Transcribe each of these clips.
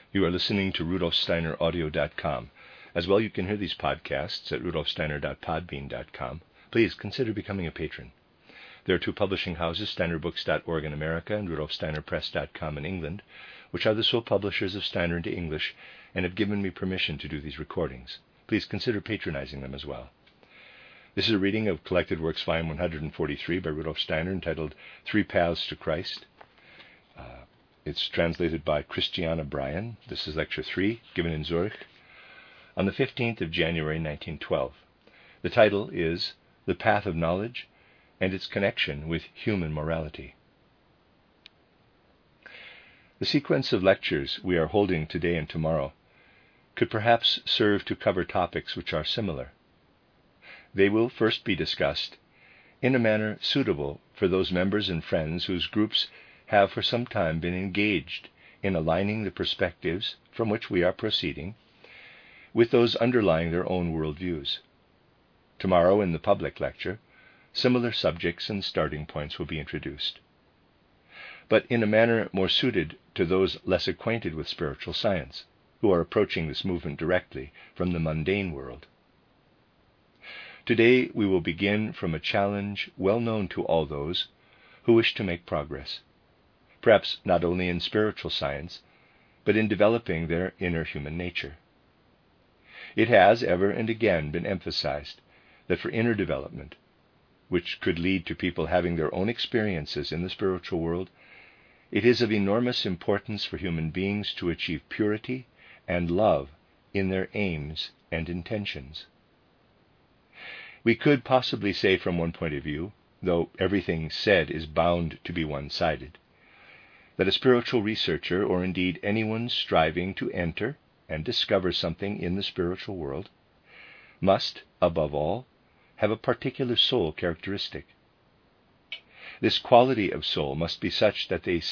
You are listening to rudolfsteineraudio.com. As well, you can hear these podcasts at rudolfsteiner.podbean.com. Please consider becoming a patron. There are two publishing houses, steinerbooks.org in America and rudolfsteinerpress.com in England, which are the sole publishers of Steiner into English and have given me permission to do these recordings. Please consider patronizing them as well. This is a reading of Collected Works, Volume 143 by Rudolf Steiner, entitled Three Paths to Christ. It's translated by Christiana Bryan. This is Lecture 3, given in Zurich on the 15th of January 1912. The title is The Path of Knowledge and its Connection with Human Morality. The sequence of lectures we are holding today and tomorrow could perhaps serve to cover topics which are similar. They will first be discussed in a manner suitable for those members and friends whose groups have for some time been engaged in aligning the perspectives from which we are proceeding with those underlying their own worldviews. Tomorrow, in the public lecture, similar subjects and starting points will be introduced, but in a manner more suited to those less acquainted with spiritual science, who are approaching this movement directly from the mundane world. Today we will begin from a challenge well known to all those who wish to make progress, perhaps not only in spiritual science, but in developing their inner human nature. It has ever and again been emphasized that for inner development, which could lead to people having their own experiences in the spiritual world, it is of enormous importance for human beings to achieve purity and love in their aims and intentions. We could possibly say from one point of view, though everything said is bound to be one-sided, that a spiritual researcher, or indeed anyone striving to enter and discover something in the spiritual world, must, above all, have a particular soul characteristic. This quality of soul must be such that they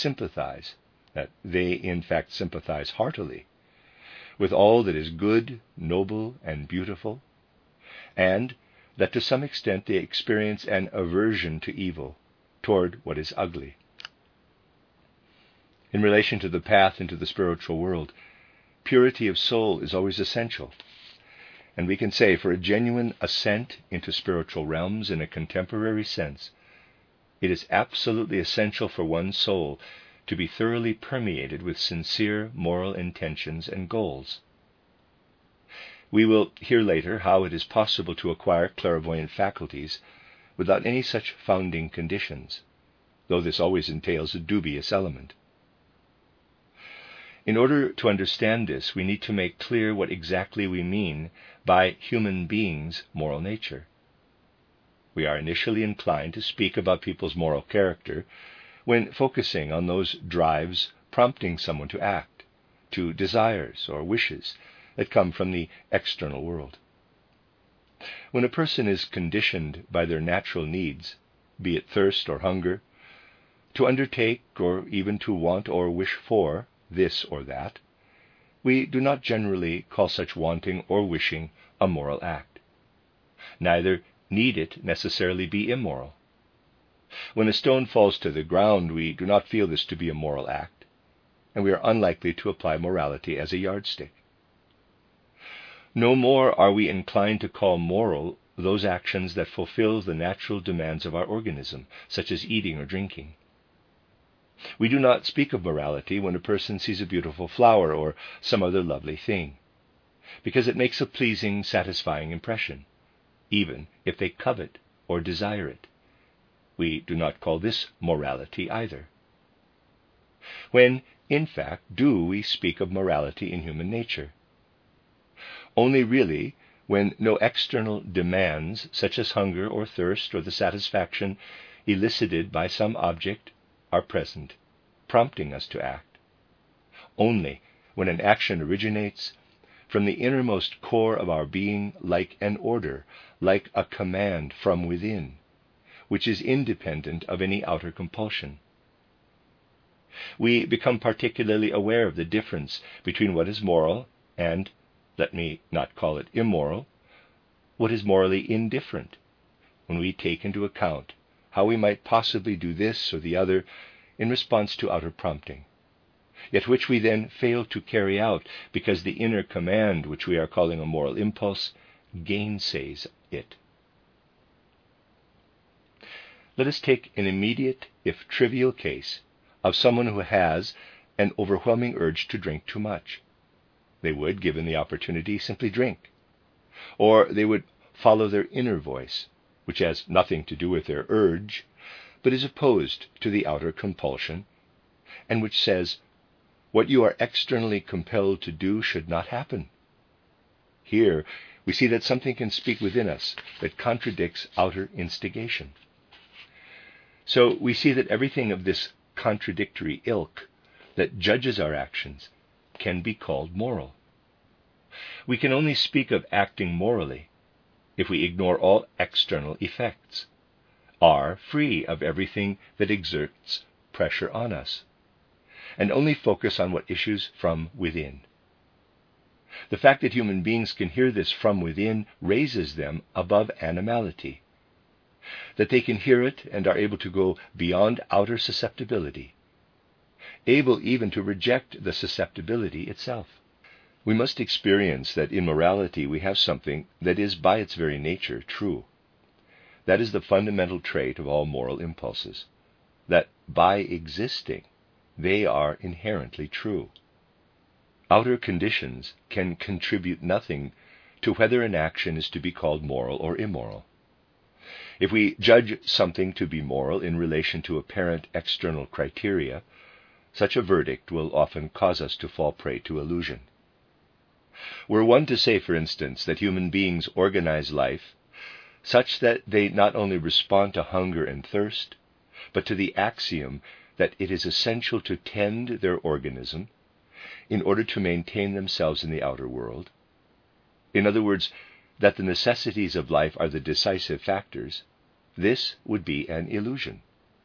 in fact sympathize heartily with all that is good, noble, and beautiful, and that to some extent they experience an aversion to evil, toward what is ugly. In relation to the path into the spiritual world, purity of soul is always essential, and we can say for a genuine ascent into spiritual realms in a contemporary sense, it is absolutely essential for one's soul to be thoroughly permeated with sincere moral intentions and goals. We will hear later how it is possible to acquire clairvoyant faculties without any such founding conditions, though this always entails a dubious element. In order to understand this, we need to make clear what exactly we mean by human beings' moral nature. We are initially inclined to speak about people's moral character when focusing on those drives prompting someone to act, to desires or wishes that come from the external world. When a person is conditioned by their natural needs, be it thirst or hunger, to undertake or even to want or wish for this or that, we do not generally call such wanting or wishing a moral act. Neither need it necessarily be immoral. When a stone falls to the ground, we do not feel this to be a moral act, and we are unlikely to apply morality as a yardstick. No more are we inclined to call moral those actions that fulfill the natural demands of our organism, such as eating or drinking. We do not speak of morality when a person sees a beautiful flower or some other lovely thing, because it makes a pleasing, satisfying impression, even if they covet or desire it. We do not call this morality either. When, in fact, do we speak of morality in human nature? Only really when no external demands, such as hunger or thirst or the satisfaction elicited by some object, are present, prompting us to act. Only when an action originates from the innermost core of our being like an order, like a command from within, which is independent of any outer compulsion. We become particularly aware of the difference between what is moral and, let me not call it immoral, what is morally indifferent, when we take into account how we might possibly do this or the other in response to outer prompting, yet which we then fail to carry out because the inner command, which we are calling a moral impulse, gainsays it. Let us take an immediate, if trivial, case of someone who has an overwhelming urge to drink too much. They would, given the opportunity, simply drink. Or they would follow their inner voice, which has nothing to do with their urge, but is opposed to the outer compulsion, and which says, what you are externally compelled to do should not happen. Here, we see that something can speak within us that contradicts outer instigation. So we see that everything of this contradictory ilk that judges our actions can be called moral. We can only speak of acting morally if we ignore all external effects, are free of everything that exerts pressure on us, and only focus on what issues from within. The fact that human beings can hear this from within raises them above animality, that they can hear it and are able to go beyond outer susceptibility, able even to reject the susceptibility itself. We must experience that in morality we have something that is by its very nature true. That is the fundamental trait of all moral impulses, that by existing they are inherently true. Outer conditions can contribute nothing to whether an action is to be called moral or immoral. If we judge something to be moral in relation to apparent external criteria, such a verdict will often cause us to fall prey to illusion. Were one to say, for instance, that human beings organize life such that they not only respond to hunger and thirst, but to the axiom that it is essential to tend their organism in order to maintain themselves in the outer world, in other words, that the necessities of life are the decisive factors, this would be an illusion.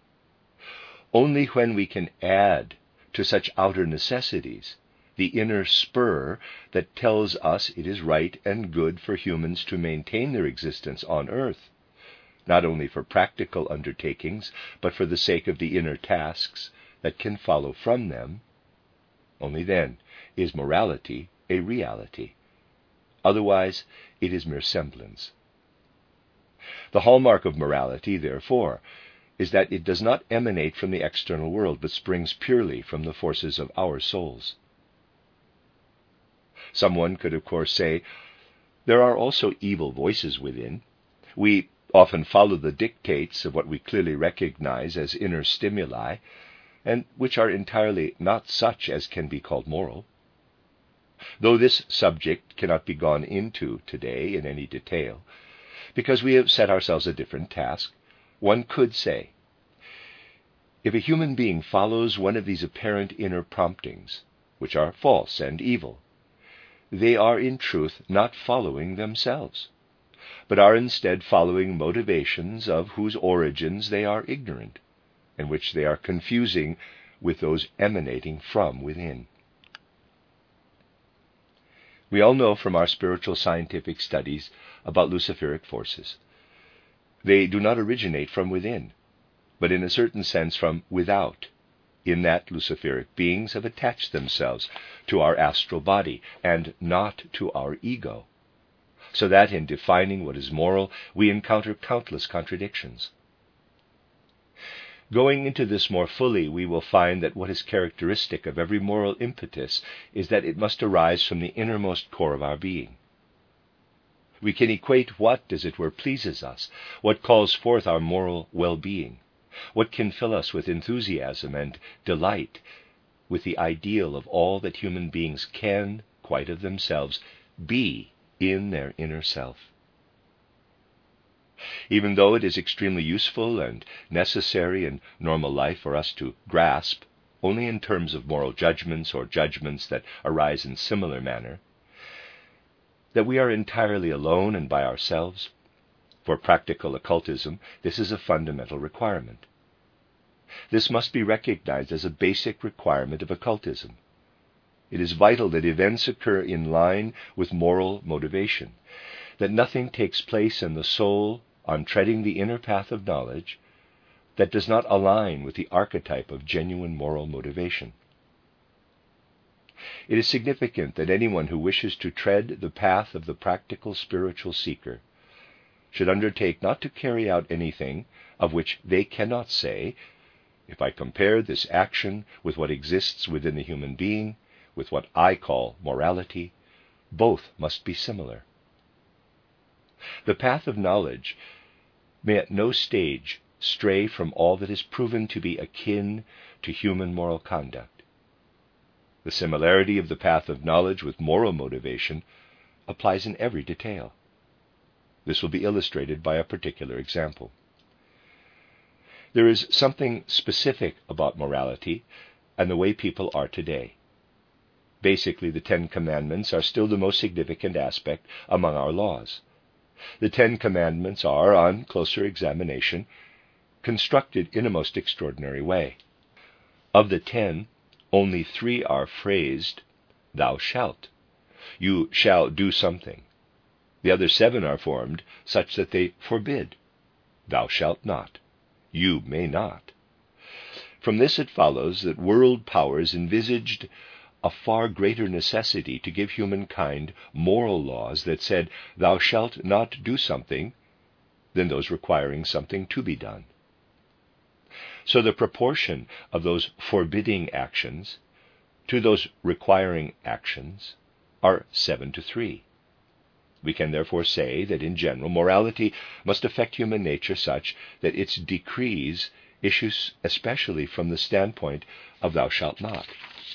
Only when we can add to such outer necessities the inner spur that tells us it is right and good for humans to maintain their existence on earth, not only for practical undertakings, but for the sake of the inner tasks that can follow from them, only then is morality a reality. Otherwise, it is mere semblance. The hallmark of morality, therefore, is that it does not emanate from the external world, but springs purely from the forces of our souls. Someone could, of course, say, there are also evil voices within. We often follow the dictates of what we clearly recognize as inner stimuli, and which are entirely not such as can be called moral. Though this subject cannot be gone into today in any detail, because we have set ourselves a different task, one could say, if a human being follows one of these apparent inner promptings, which are false and evil, they are in truth not following themselves, but are instead following motivations of whose origins they are ignorant, and which they are confusing with those emanating from within. We all know from our spiritual scientific studies about Luciferic forces. They do not originate from within, but in a certain sense from without, in that Luciferic beings have attached themselves to our astral body and not to our ego, so that in defining what is moral, we encounter countless contradictions. Going into this more fully, we will find that what is characteristic of every moral impetus is that it must arise from the innermost core of our being. We can equate what, as it were, pleases us, what calls forth our moral well-being, what can fill us with enthusiasm and delight, with the ideal of all that human beings can, quite of themselves, be in their inner self. Even though it is extremely useful and necessary in normal life for us to grasp, only in terms of moral judgments or judgments that arise in similar manner, that we are entirely alone and by ourselves, for practical occultism, this is a fundamental requirement. This must be recognized as a basic requirement of occultism. It is vital that events occur in line with moral motivation, that nothing takes place in the soul on treading the inner path of knowledge that does not align with the archetype of genuine moral motivation. It is significant that anyone who wishes to tread the path of the practical spiritual seeker should undertake not to carry out anything of which they cannot say, if I compare this action with what exists within the human being, with what I call morality, both must be similar. The path of knowledge may at no stage stray from all that is proven to be akin to human moral conduct. The similarity of the path of knowledge with moral motivation applies in every detail. This will be illustrated by a particular example. There is something specific about morality and the way people are today. Basically, the Ten Commandments are still the most significant aspect among our laws. The Ten Commandments are, on closer examination, constructed in a most extraordinary way. Of the 10, only 3 are phrased, "Thou shalt." You shall do something. The other 7 are formed such that they forbid. Thou shalt not. You may not. From this it follows that world powers envisaged a far greater necessity to give humankind moral laws that said, "Thou shalt not do something," than those requiring something to be done. So the proportion of those forbidding actions to those requiring actions are 7-3. We can therefore say that in general morality must affect human nature such that its decrees issue especially from the standpoint of "thou shalt not."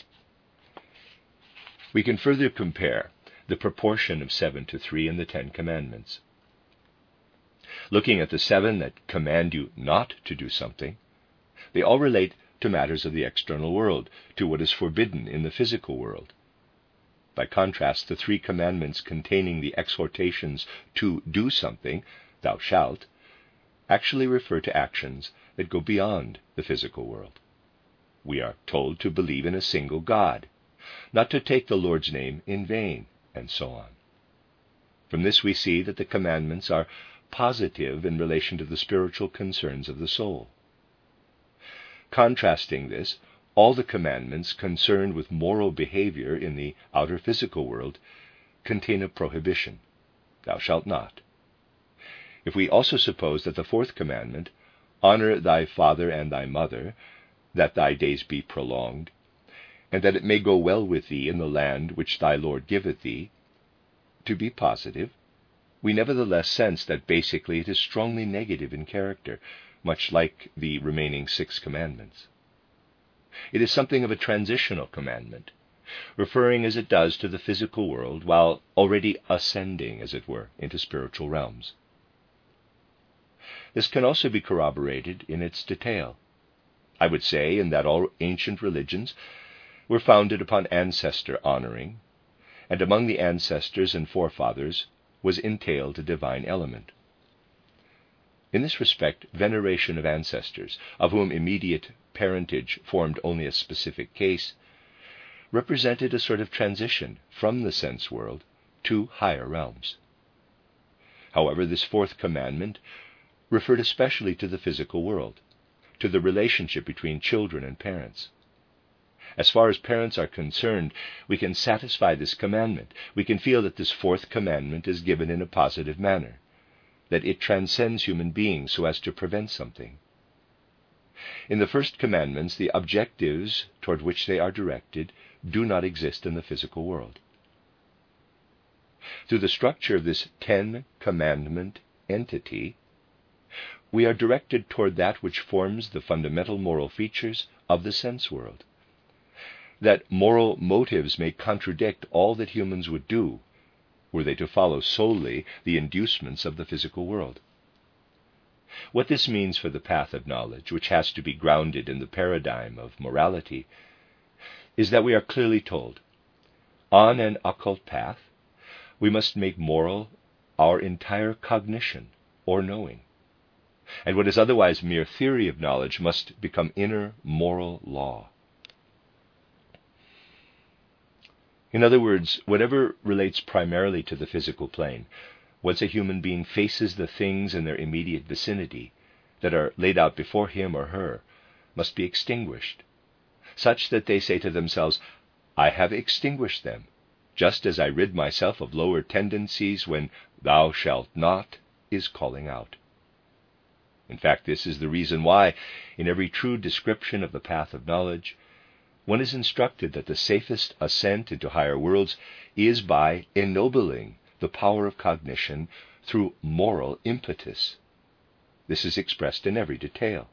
We can further compare the proportion of 7-3 in the Ten Commandments. Looking at the 7 that command you not to do something, they all relate to matters of the external world, to what is forbidden in the physical world. By contrast, the 3 commandments containing the exhortations to do something, "thou shalt," actually refer to actions that go beyond the physical world. We are told to believe in a single God, not to take the Lord's name in vain, and so on. From this we see that the commandments are positive in relation to the spiritual concerns of the soul. Contrasting this, all the commandments concerned with moral behavior in the outer physical world contain a prohibition, "Thou shalt not." If we also suppose that the 4th commandment, "Honor thy father and thy mother, that thy days be prolonged, and that it may go well with thee in the land which thy Lord giveth thee," to be positive, we nevertheless sense that basically it is strongly negative in character, much like the remaining 6 commandments. It is something of a transitional commandment, referring as it does to the physical world, while already ascending, as it were, into spiritual realms. This can also be corroborated in its detail. I would say in that all ancient religions were founded upon ancestor honoring, and among the ancestors and forefathers was entailed a divine element. In this respect, veneration of ancestors, of whom immediate parentage formed only a specific case, represented a sort of transition from the sense world to higher realms. However, this 4th commandment referred especially to the physical world, to the relationship between children and parents. As far as parents are concerned, we can satisfy this commandment. We can feel that this 4th commandment is given in a positive manner, that it transcends human beings so as to prevent something. In the 1st commandments, the objectives toward which they are directed do not exist in the physical world. Through the structure of this 10-commandment entity, we are directed toward that which forms the fundamental moral features of the sense world. That moral motives may contradict all that humans would do were they to follow solely the inducements of the physical world. What this means for the path of knowledge, which has to be grounded in the paradigm of morality, is that we are clearly told, on an occult path, we must make moral our entire cognition or knowing, and what is otherwise mere theory of knowledge must become inner moral law. In other words, whatever relates primarily to the physical plane, once a human being faces the things in their immediate vicinity that are laid out before him or her, must be extinguished, such that they say to themselves, I have extinguished them, just as I rid myself of lower tendencies when thou shalt not is calling out. In fact, this is the reason why, in every true description of the path of knowledge, one is instructed that the safest ascent into higher worlds is by ennobling the power of cognition through moral impetus. This is expressed in every detail.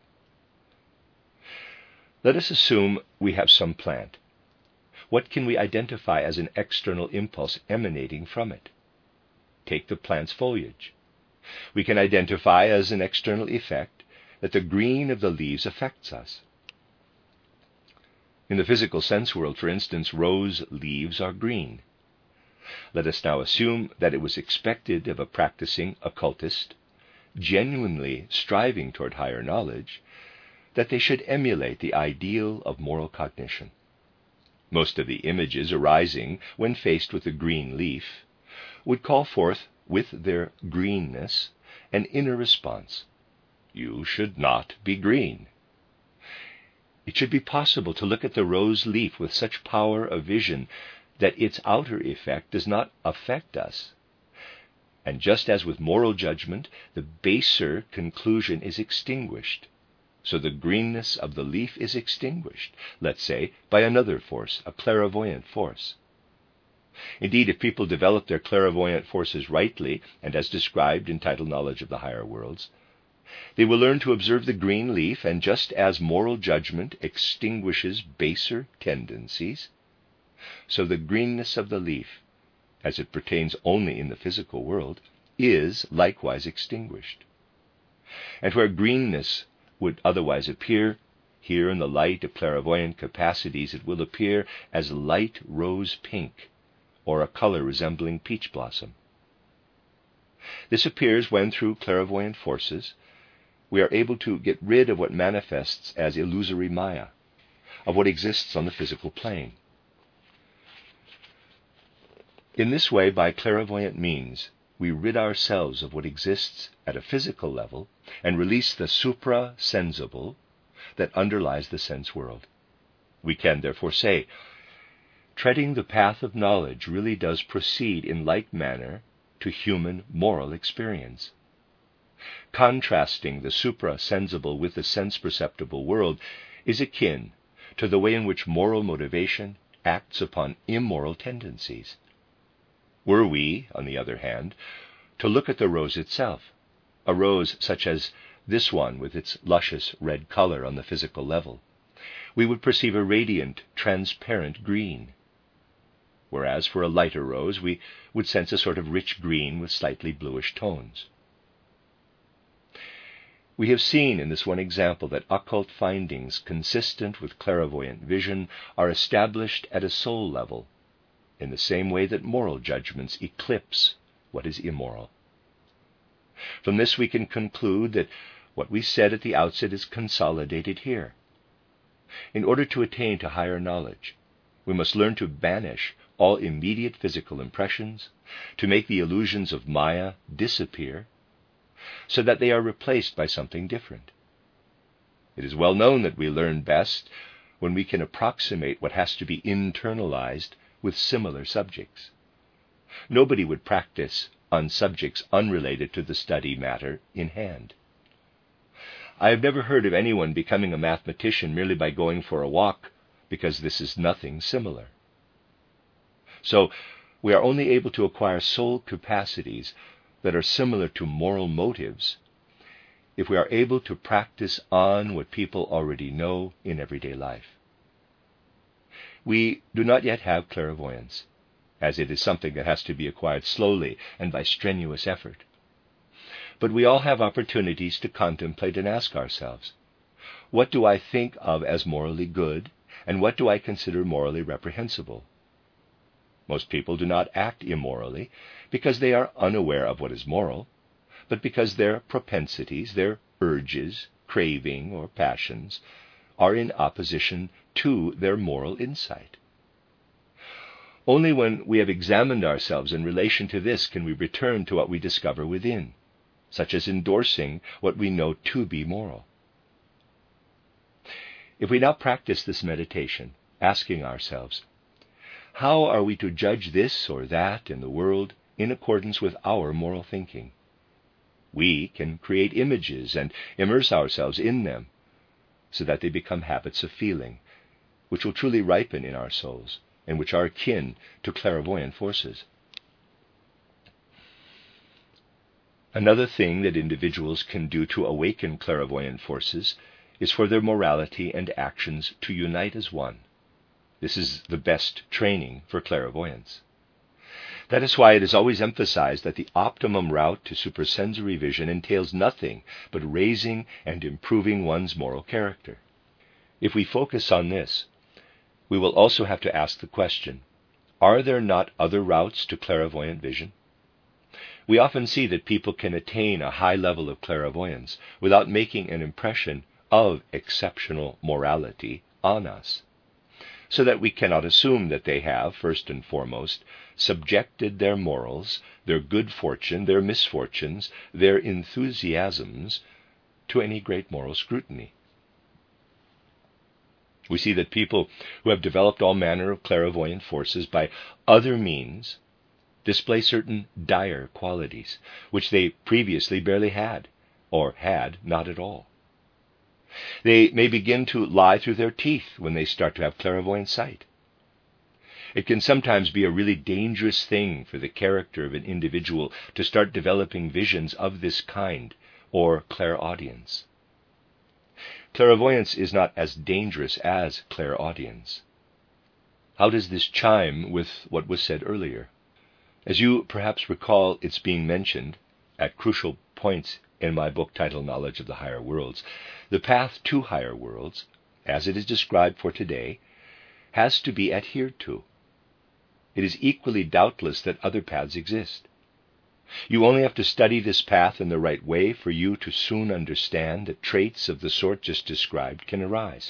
Let us assume we have some plant. What can we identify as an external impulse emanating from it? Take the plant's foliage. We can identify as an external effect that the green of the leaves affects us. In the physical sense world, for instance, rose leaves are green. Let us now assume that it was expected of a practicing occultist, genuinely striving toward higher knowledge, that they should emulate the ideal of moral cognition. Most of the images arising when faced with a green leaf would call forth, with their greenness, an inner response. You should not be green. It should be possible to look at the rose leaf with such power of vision that its outer effect does not affect us. And just as with moral judgment, the baser conclusion is extinguished, so the greenness of the leaf is extinguished, let's say, by another force, a clairvoyant force. Indeed, if people develop their clairvoyant forces rightly, and as described in Title Knowledge of the Higher Worlds, they will learn to observe the green leaf, and just as moral judgment extinguishes baser tendencies, so the greenness of the leaf, as it pertains only in the physical world, is likewise extinguished. And where greenness would otherwise appear, here in the light of clairvoyant capacities it will appear as light rose pink, or a color resembling peach blossom. This appears when, through clairvoyant forces, we are able to get rid of what manifests as illusory maya, of what exists on the physical plane. In this way, by clairvoyant means, we rid ourselves of what exists at a physical level and release the supra-sensible that underlies the sense world. We can therefore say, treading the path of knowledge really does proceed in like manner to human moral experience. Contrasting the supra-sensible with the sense-perceptible world is akin to the way in which moral motivation acts upon immoral tendencies. Were we, on the other hand, to look at the rose itself, a rose such as this one with its luscious red color on the physical level, we would perceive a radiant, transparent green. Whereas for a lighter rose, we would sense a sort of rich green with slightly bluish tones. We have seen in this one example that occult findings consistent with clairvoyant vision are established at a soul level, in the same way that moral judgments eclipse what is immoral. From this we can conclude that what we said at the outset is consolidated here. In order to attain to higher knowledge, we must learn to banish all immediate physical impressions, to make the illusions of Maya disappear, so that they are replaced by something different. It is well known that we learn best when we can approximate what has to be internalized with similar subjects. Nobody would practice on subjects unrelated to the study matter in hand. I have never heard of anyone becoming a mathematician merely by going for a walk, because this is nothing similar. So, we are only able to acquire soul capacities that are similar to moral motives if we are able to practice on what people already know in everyday life. We do not yet have clairvoyance, as it is something that has to be acquired slowly and by strenuous effort. But we all have opportunities to contemplate and ask ourselves, what do I think of as morally good, and what do I consider morally reprehensible? Most people do not act immorally because they are unaware of what is moral, but because their propensities, their urges, craving, or passions are in opposition to their moral insight. Only when we have examined ourselves in relation to this can we return to what we discover within, such as endorsing what we know to be moral. If we now practice this meditation, asking ourselves, How are we to judge this or that in the world in accordance with our moral thinking? We can create images and immerse ourselves in them so that they become habits of feeling, which will truly ripen in our souls and which are akin to clairvoyant forces. Another thing that individuals can do to awaken clairvoyant forces is for their morality and actions to unite as one. This is the best training for clairvoyance. That is why it is always emphasized that the optimum route to supersensory vision entails nothing but raising and improving one's moral character. If we focus on this, we will also have to ask the question, are there not other routes to clairvoyant vision? We often see that people can attain a high level of clairvoyance without making an impression of exceptional morality on us, so that we cannot assume that they have, first and foremost, subjected their morals, their good fortune, their misfortunes, their enthusiasms to any great moral scrutiny. We see that people who have developed all manner of clairvoyant forces by other means display certain dire qualities, which they previously barely had, or had not at all. They may begin to lie through their teeth when they start to have clairvoyant sight. It can sometimes be a really dangerous thing for the character of an individual to start developing visions of this kind, or clairaudience. Clairvoyance is not as dangerous as clairaudience. How does this chime with what was said earlier? As you perhaps recall, it's being mentioned at crucial points in my book titled Knowledge of the Higher Worlds. The path to higher worlds, as it is described for today, has to be adhered to. It is equally doubtless that other paths exist. You only have to study this path in the right way for you to soon understand that traits of the sort just described can arise.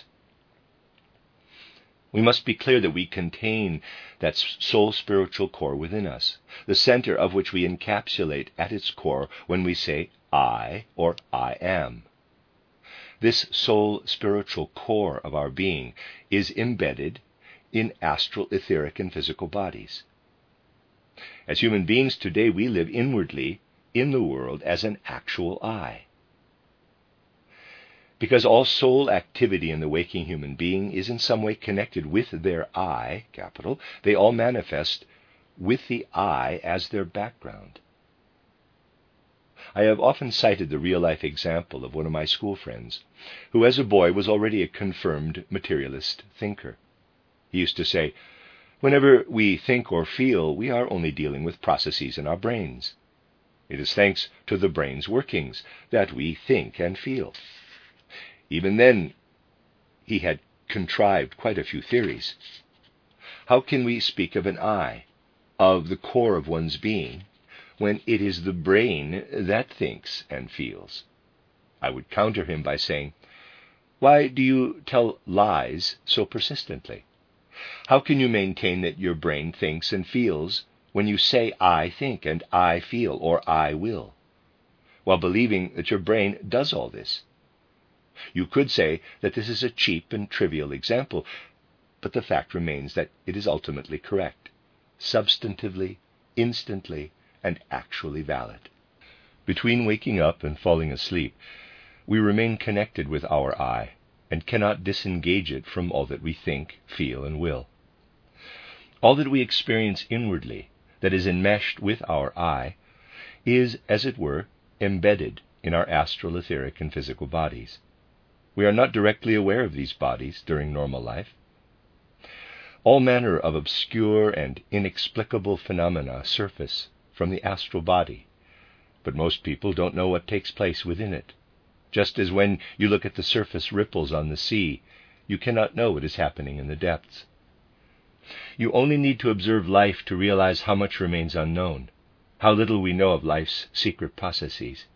We must be clear that we contain that soul spiritual core within us, the center of which we encapsulate at its core when we say I or I am. This soul spiritual core of our being is embedded in astral, etheric, and physical bodies. As human beings today, we live inwardly in the world as an actual I. Because all soul activity in the waking human being is in some way connected with their I, capital, they all manifest with the I as their background. I have often cited the real-life example of one of my school friends, who as a boy was already a confirmed materialist thinker. He used to say, "Whenever we think or feel, we are only dealing with processes in our brains. It is thanks to the brain's workings that we think and feel." Even then, he had contrived quite a few theories. How can we speak of an I, of the core of one's being, when it is the brain that thinks and feels? I would counter him by saying, "Why do you tell lies so persistently? How can you maintain that your brain thinks and feels when you say I think and I feel or I will, while believing that your brain does all this?" You could say that this is a cheap and trivial example, but the fact remains that it is ultimately correct, substantively, instantly, and actually valid. Between waking up and falling asleep, we remain connected with our I and cannot disengage it from all that we think, feel, and will. All that we experience inwardly, that is enmeshed with our I, is, as it were, embedded in our astral, etheric, and physical bodies. We are not directly aware of these bodies during normal life. All manner of obscure and inexplicable phenomena surface from the astral body, but most people don't know what takes place within it. Just as when you look at the surface ripples on the sea, you cannot know what is happening in the depths. You only need to observe life to realize how much remains unknown, how little we know of life's secret processes.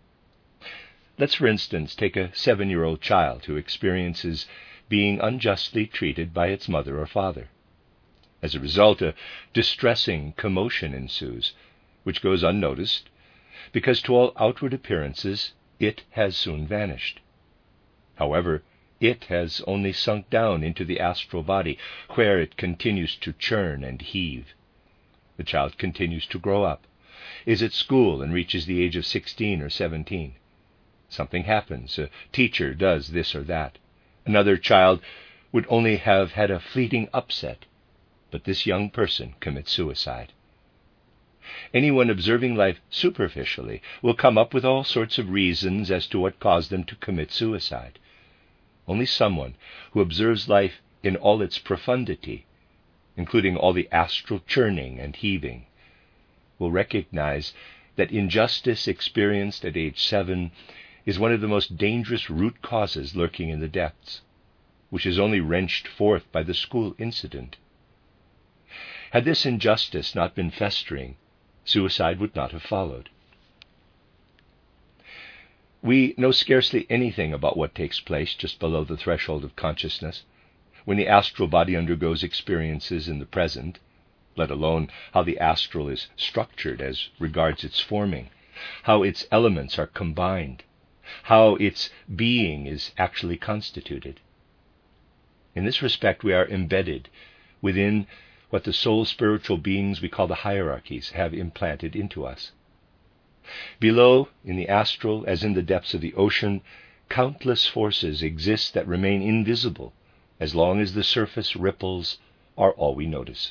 Let's, for instance, take a 7-year-old child who experiences being unjustly treated by its mother or father. As a result, a distressing commotion ensues, which goes unnoticed, because to all outward appearances it has soon vanished. However, it has only sunk down into the astral body, where it continues to churn and heave. The child continues to grow up, is at school and reaches the age of 16 or 17. Something happens, a teacher does this or that. Another child would only have had a fleeting upset, but this young person commits suicide. Anyone observing life superficially will come up with all sorts of reasons as to what caused them to commit suicide. Only someone who observes life in all its profundity, including all the astral churning and heaving, will recognize that injustice experienced at age 7 is one of the most dangerous root causes lurking in the depths, which is only wrenched forth by the school incident. Had this injustice not been festering, suicide would not have followed. We know scarcely anything about what takes place just below the threshold of consciousness, when the astral body undergoes experiences in the present, let alone how the astral is structured as regards its forming, how its elements are combined, how its being is actually constituted. In this respect, we are embedded within what the soul spiritual beings we call the hierarchies have implanted into us. Below, in the astral, as in the depths of the ocean, countless forces exist that remain invisible as long as the surface ripples are all we notice.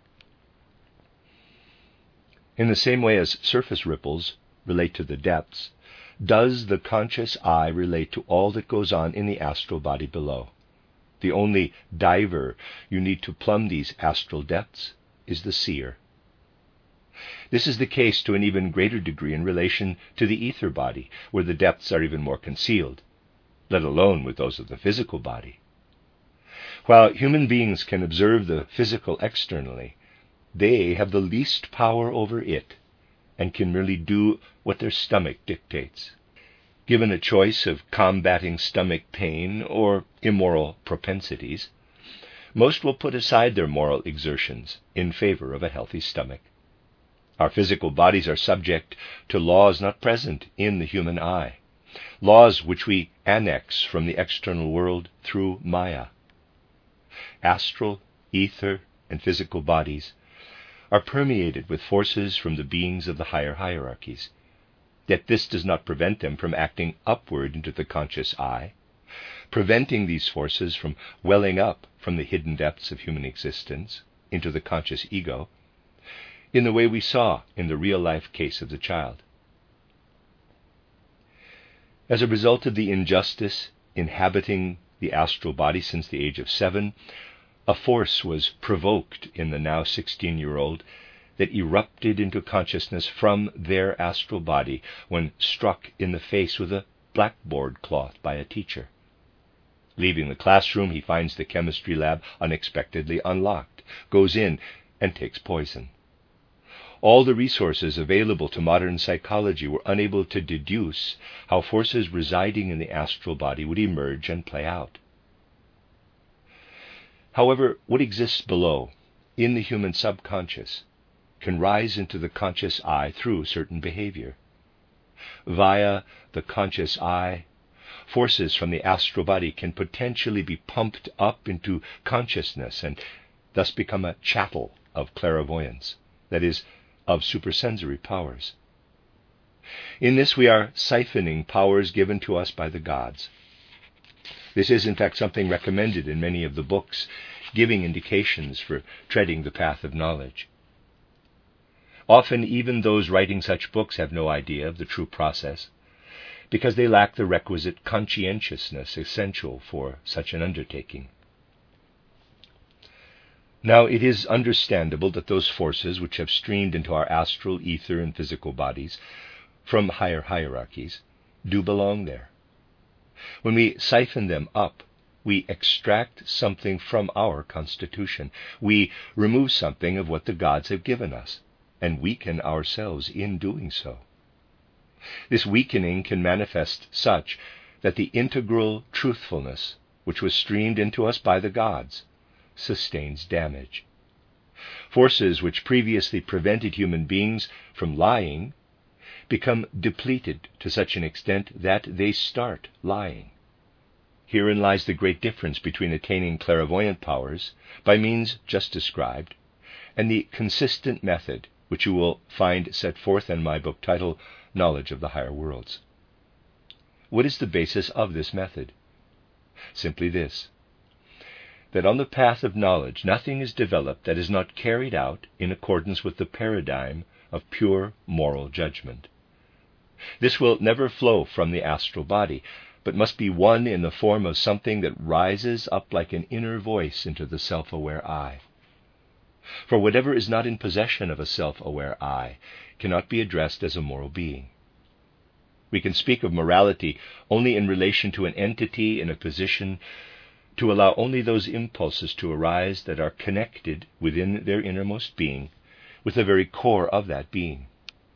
In the same way as surface ripples relate to the depths, does the conscious eye relate to all that goes on in the astral body below. The only diver you need to plumb these astral depths is the seer. This is the case to an even greater degree in relation to the ether body, where the depths are even more concealed, let alone with those of the physical body. While human beings can observe the physical externally, they have the least power over it and can merely do what their stomach dictates. Given a choice of combating stomach pain or immoral propensities, most will put aside their moral exertions in favor of a healthy stomach. Our physical bodies are subject to laws not present in the human eye, laws which we annex from the external world through Maya. Astral, ether, and physical bodies are permeated with forces from the beings of the higher hierarchies. Yet this does not prevent them from acting upward into the conscious eye, preventing these forces from welling up from the hidden depths of human existence into the conscious ego, in the way we saw in the real-life case of the child. As a result of the injustice inhabiting the astral body since the age of 7, a force was provoked in the now 16-year-old that erupted into consciousness from their astral body when struck in the face with a blackboard cloth by a teacher. Leaving the classroom, he finds the chemistry lab unexpectedly unlocked, goes in, and takes poison. All the resources available to modern psychology were unable to deduce how forces residing in the astral body would emerge and play out. However, what exists below, in the human subconscious, can rise into the conscious eye through certain behavior. Via the conscious eye, forces from the astral body can potentially be pumped up into consciousness and thus become a chattel of clairvoyance, that is, of supersensory powers. In this we are siphoning powers given to us by the gods. This is, in fact, something recommended in many of the books, giving indications for treading the path of knowledge. Often even those writing such books have no idea of the true process, because they lack the requisite conscientiousness essential for such an undertaking. Now, it is understandable that those forces which have streamed into our astral, ether, and physical bodies from higher hierarchies do belong there. When we siphon them up, we extract something from our constitution. We remove something of what the gods have given us, and weaken ourselves in doing so. This weakening can manifest such that the integral truthfulness which was streamed into us by the gods sustains damage. Forces which previously prevented human beings from lying become depleted to such an extent that they start lying. Herein lies the great difference between attaining clairvoyant powers by means just described and the consistent method which you will find set forth in my book titled Knowledge of the Higher Worlds. What is the basis of this method? Simply this: that on the path of knowledge nothing is developed that is not carried out in accordance with the paradigm of pure moral judgment. This will never flow from the astral body, but must be one in the form of something that rises up like an inner voice into the self-aware I. For whatever is not in possession of a self-aware I cannot be addressed as a moral being. We can speak of morality only in relation to an entity in a position to allow only those impulses to arise that are connected within their innermost being with the very core of that being.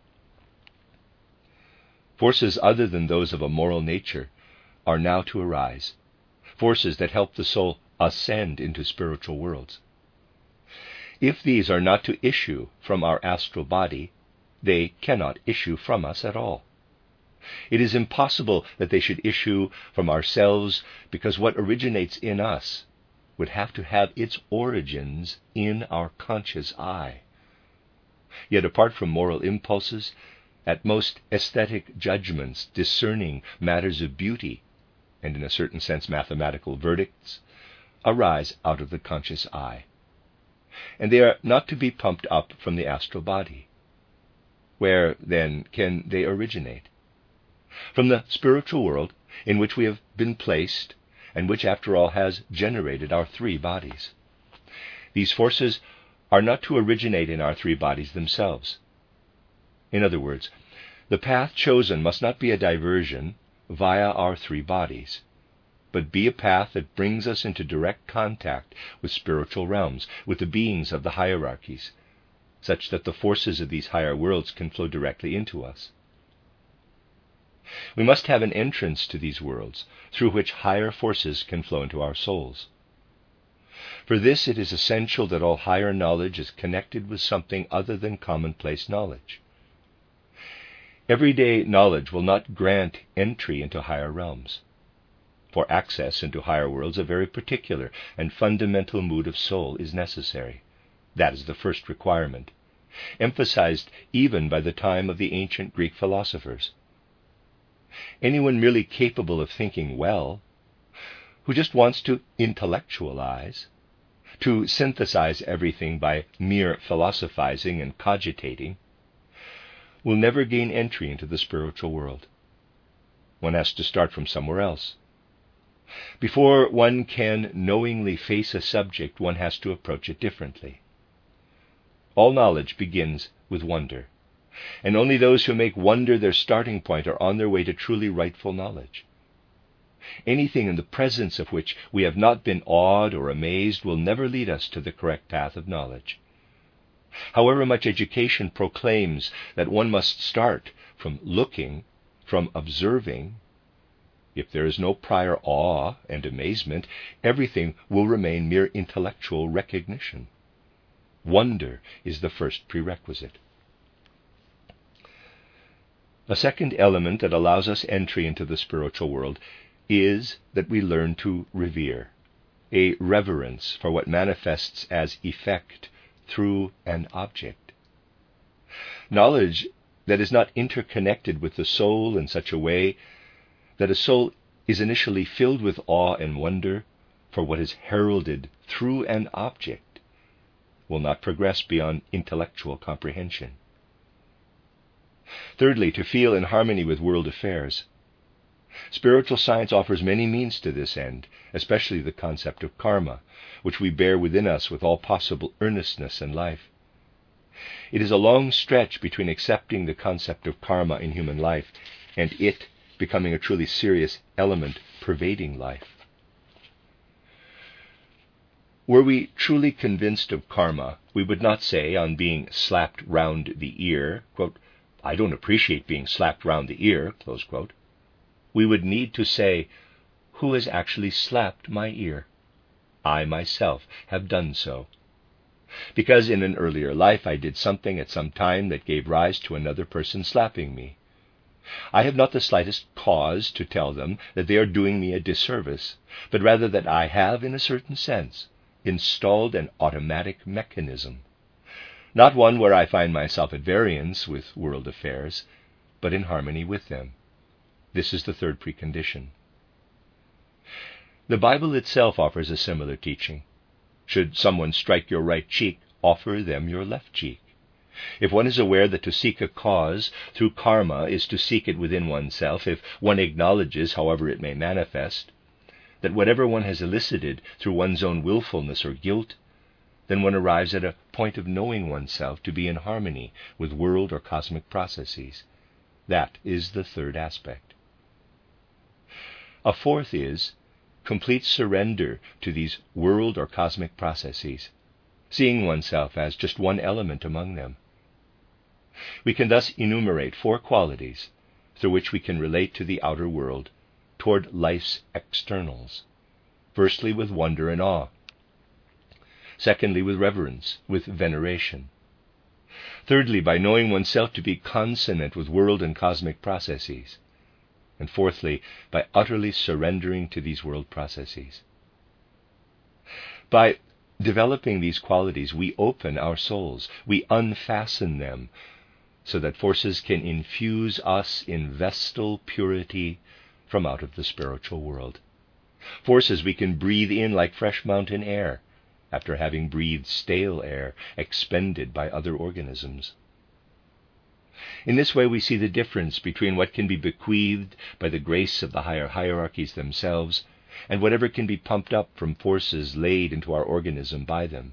Forces other than those of a moral nature are now to arise, forces that help the soul ascend into spiritual worlds. If these are not to issue from our astral body, they cannot issue from us at all. It is impossible that they should issue from ourselves, because what originates in us would have to have its origins in our conscious I. Yet apart from moral impulses, at most aesthetic judgments discerning matters of beauty, and in a certain sense mathematical verdicts, arise out of the conscious I. And they are not to be pumped up from the astral body. Where, then, can they originate? From the spiritual world in which we have been placed, and which, after all, has generated our three bodies. These forces are not to originate in our three bodies themselves. In other words, the path chosen must not be a diversion via our three bodies, but be a path that brings us into direct contact with spiritual realms, with the beings of the hierarchies, such that the forces of these higher worlds can flow directly into us. We must have an entrance to these worlds through which higher forces can flow into our souls. For this it is essential that all higher knowledge is connected with something other than commonplace knowledge. Everyday knowledge will not grant entry into higher realms. For access into higher worlds, a very particular and fundamental mood of soul is necessary. That is the first requirement, emphasized even by the time of the ancient Greek philosophers. Anyone merely capable of thinking well, who just wants to intellectualize, to synthesize everything by mere philosophizing and cogitating, will never gain entry into the spiritual world. One has to start from somewhere else. Before one can knowingly face a subject, one has to approach it differently. All knowledge begins with wonder, and only those who make wonder their starting point are on their way to truly rightful knowledge. Anything in the presence of which we have not been awed or amazed will never lead us to the correct path of knowledge. However much education proclaims that one must start from looking, from observing, if there is no prior awe and amazement, everything will remain mere intellectual recognition. Wonder is the first prerequisite. A second element that allows us entry into the spiritual world is that we learn to revere, a reverence for what manifests as effect through an object. Knowledge that is not interconnected with the soul in such a way that a soul is initially filled with awe and wonder for what is heralded through an object will not progress beyond intellectual comprehension. Thirdly, to feel in harmony with world affairs. Spiritual science offers many means to this end, especially the concept of karma, which we bear within us with all possible earnestness in life. It is a long stretch between accepting the concept of karma in human life and it becoming a truly serious element pervading life. Were we truly convinced of karma, we would not say, on being slapped round the ear, quote, "I don't appreciate being slapped round the ear," close quote. We would need to say, "Who has actually slapped my ear? I myself have done so. Because in an earlier life I did something at some time that gave rise to another person slapping me. I have not the slightest cause to tell them that they are doing me a disservice, but rather that I have, in a certain sense, installed an automatic mechanism, not one where I find myself at variance with world affairs, but in harmony with them. This is the third precondition. The Bible itself offers a similar teaching. Should someone strike your right cheek, offer them your left cheek. If one is aware that to seek a cause through karma is to seek it within oneself, if one acknowledges, however it may manifest, that whatever one has elicited through one's own willfulness or guilt, then one arrives at a point of knowing oneself to be in harmony with world or cosmic processes. That is the third aspect. A fourth is complete surrender to these world or cosmic processes, seeing oneself as just one element among them. We can thus enumerate 4 qualities through which we can relate to the outer world, toward life's externals. Firstly, with wonder and awe. Secondly, with reverence, with veneration. Thirdly, by knowing oneself to be consonant with world and cosmic processes. And fourthly, by utterly surrendering to these world processes. By developing these qualities, we open our souls, we unfasten them, so that forces can infuse us in vestal purity from out of the spiritual world. Forces we can breathe in like fresh mountain air, after having breathed stale air expended by other organisms. In this way we see the difference between what can be bequeathed by the grace of the higher hierarchies themselves and whatever can be pumped up from forces laid into our organism by them.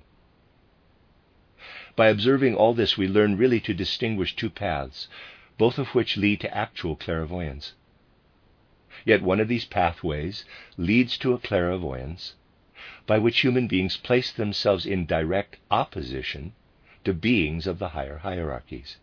By observing all this, we learn really to distinguish 2 paths, both of which lead to actual clairvoyance. Yet one of these pathways leads to a clairvoyance by which human beings place themselves in direct opposition to beings of the higher hierarchies.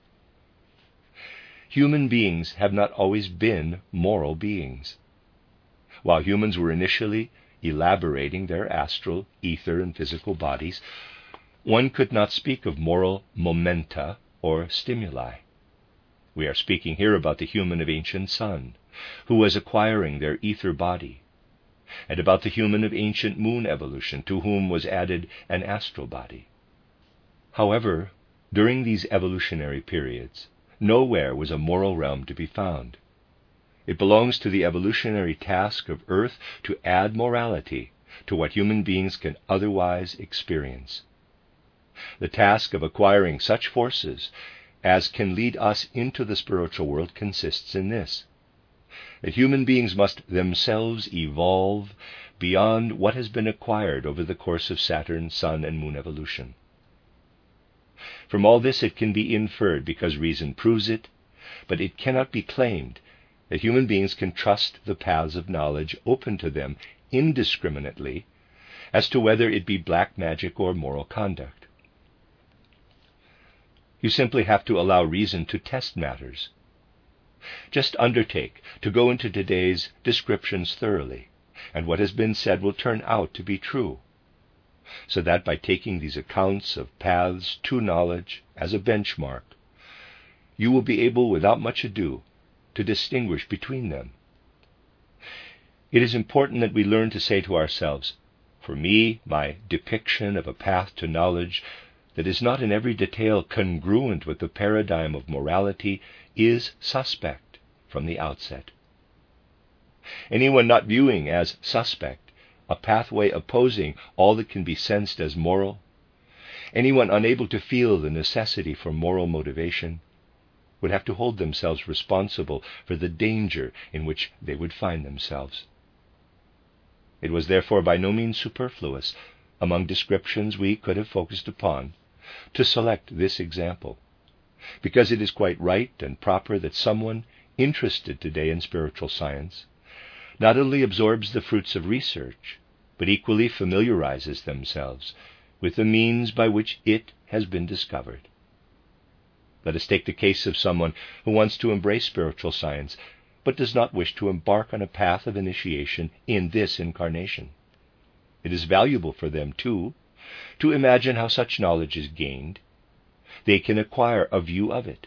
Human beings have not always been moral beings. While humans were initially elaborating their astral, ether, and physical bodies, one could not speak of moral momenta or stimuli. We are speaking here about the human of ancient sun, who was acquiring their ether body, and about the human of ancient moon evolution, to whom was added an astral body. However, during these evolutionary periods, nowhere was a moral realm to be found. It belongs to the evolutionary task of Earth to add morality to what human beings can otherwise experience. The task of acquiring such forces as can lead us into the spiritual world consists in this: that human beings must themselves evolve beyond what has been acquired over the course of Saturn, Sun, and Moon evolution. From all this it can be inferred, because reason proves it, but it cannot be claimed, that human beings can trust the paths of knowledge open to them indiscriminately as to whether it be black magic or moral conduct. You simply have to allow reason to test matters. Just undertake to go into today's descriptions thoroughly, and what has been said will turn out to be true, so that by taking these accounts of paths to knowledge as a benchmark, you will be able without much ado to distinguish between them. It is important that we learn to say to ourselves, for me, my depiction of a path to knowledge that is not in every detail congruent with the paradigm of morality is suspect from the outset. Anyone not viewing as suspect a pathway opposing all that can be sensed as moral, anyone unable to feel the necessity for moral motivation, would have to hold themselves responsible for the danger in which they would find themselves. It was therefore by no means superfluous, among descriptions we could have focused upon, to select this example, because it is quite right and proper that someone interested today in spiritual science not only absorbs the fruits of research, but equally familiarizes themselves with the means by which it has been discovered. Let us take the case of someone who wants to embrace spiritual science, but does not wish to embark on a path of initiation in this incarnation. It is valuable for them, too, to imagine how such knowledge is gained. They can acquire a view of it,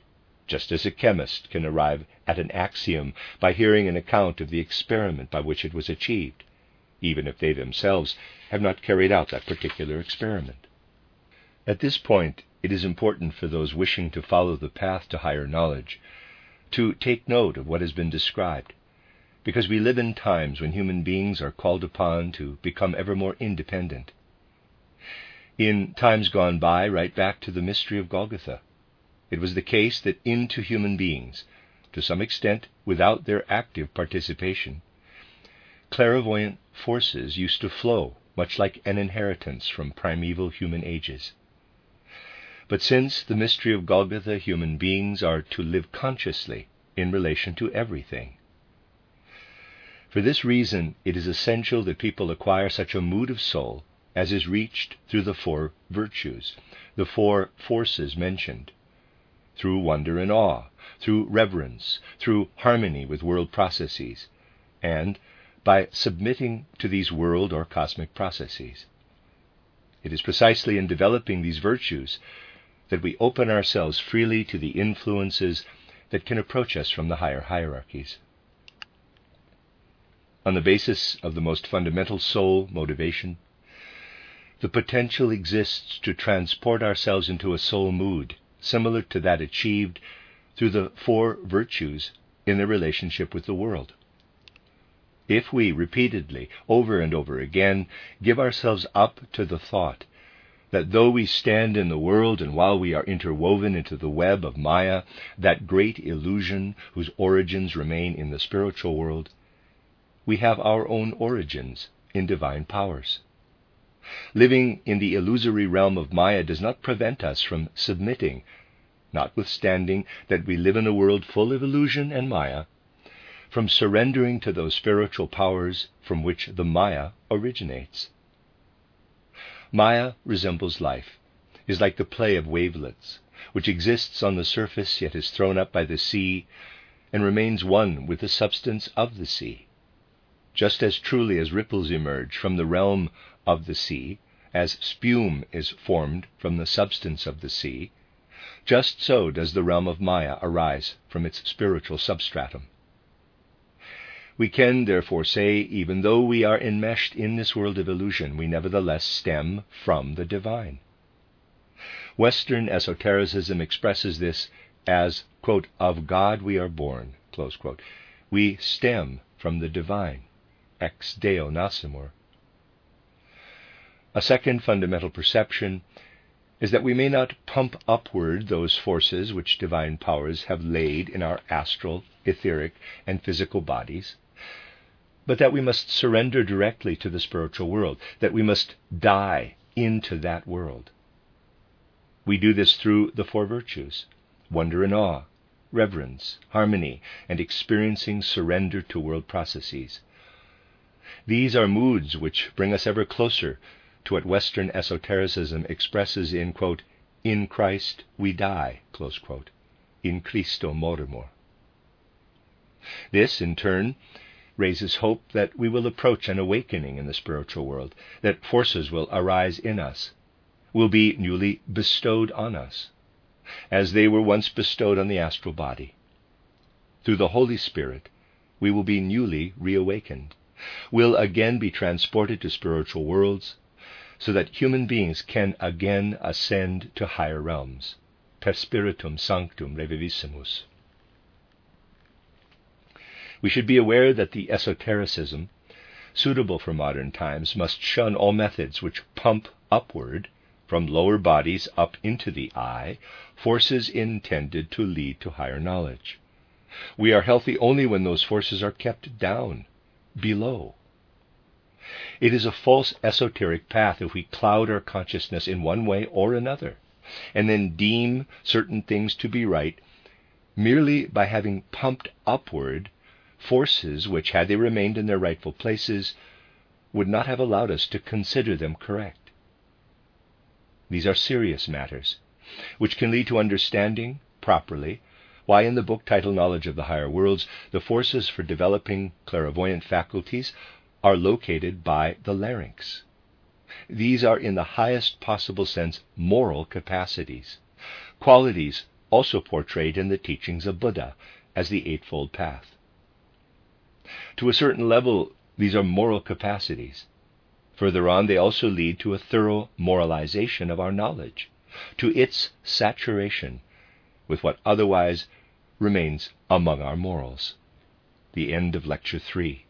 just as a chemist can arrive at an axiom by hearing an account of the experiment by which it was achieved, even if they themselves have not carried out that particular experiment. At this point, it is important for those wishing to follow the path to higher knowledge to take note of what has been described, because we live in times when human beings are called upon to become ever more independent. In times gone by, right back to the mystery of Golgotha, it was the case that into human beings, to some extent without their active participation, clairvoyant forces used to flow, much like an inheritance from primeval human ages. But since the mystery of Golgotha, human beings are to live consciously in relation to everything. For this reason, it is essential that people acquire such a mood of soul as is reached through the 4 virtues, the 4 forces mentioned, through wonder and awe, through reverence, through harmony with world processes, and by submitting to these world or cosmic processes. It is precisely in developing these virtues that we open ourselves freely to the influences that can approach us from the higher hierarchies. On the basis of the most fundamental soul motivation, the potential exists to transport ourselves into a soul mood similar to that achieved through the 4 virtues in their relationship with the world. If we repeatedly, over and over again, give ourselves up to the thought that though we stand in the world and while we are interwoven into the web of Maya, that great illusion whose origins remain in the spiritual world, we have our own origins in divine powers. Living in the illusory realm of Maya does not prevent us from submitting, notwithstanding that we live in a world full of illusion and Maya, from surrendering to those spiritual powers from which the Maya originates. Maya resembles life, is like the play of wavelets, which exists on the surface yet is thrown up by the sea and remains one with the substance of the sea. Just as truly as ripples emerge from the realm of the sea, as spume is formed from the substance of the sea, just so does the realm of Maya arise from its spiritual substratum. We can therefore say, even though we are enmeshed in this world of illusion, we nevertheless stem from the divine. Western esotericism expresses this as, quote, "of God we are born," close quote. We stem from the divine. Ex Deo nascimur. A second fundamental perception is that we may not pump upward those forces which divine powers have laid in our astral, etheric, and physical bodies, but that we must surrender directly to the spiritual world, that we must die into that world. We do this through the 4 virtues, wonder and awe, reverence, harmony, and experiencing surrender to world processes. These are moods which bring us ever closer to what Western esotericism expresses in, quote, "in Christ we die," close quote, "in Christo morimur." This, in turn, raises hope that we will approach an awakening in the spiritual world, that forces will arise in us, will be newly bestowed on us, as they were once bestowed on the astral body. Through the Holy Spirit, we will be newly reawakened, will again be transported to spiritual worlds, so that human beings can again ascend to higher realms. Per spiritum sanctum revivissimus. We should be aware that the esotericism suitable for modern times must shun all methods which pump upward from lower bodies up into the eye forces intended to lead to higher knowledge. We are healthy only when those forces are kept down, below. It is a false esoteric path if we cloud our consciousness in one way or another, and then deem certain things to be right merely by having pumped upward forces which, had they remained in their rightful places, would not have allowed us to consider them correct. These are serious matters, which can lead to understanding properly why in the book titled Knowledge of the Higher Worlds, the forces for developing clairvoyant faculties are located by the larynx. These are, in the highest possible sense, moral capacities, qualities also portrayed in the teachings of Buddha as the Eightfold Path. To a certain level, these are moral capacities. Further on, they also lead to a thorough moralization of our knowledge, to its saturation with what otherwise remains among our morals. The end of Lecture 3.